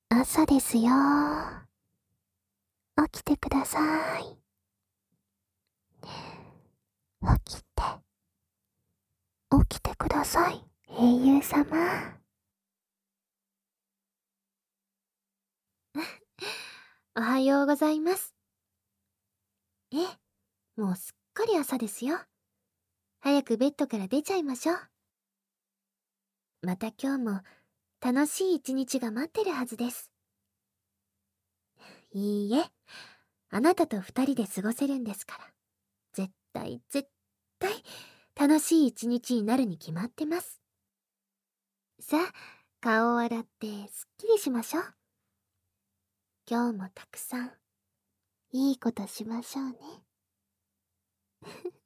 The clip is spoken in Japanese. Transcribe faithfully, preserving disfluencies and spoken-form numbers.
朝ですよ。起きてください。起きて。起きてください、英雄様。 おはようございます。ええ、もうすっかり朝ですよ。早くベッドから出ちゃいましょう。また今日も楽しい一日が待ってるはずです。いいえ、あなたと二人で過ごせるんですから。絶対絶対楽しい一日になるに決まってます。さあ、顔を洗ってすっきりしましょう。今日もたくさんいいことしましょうね。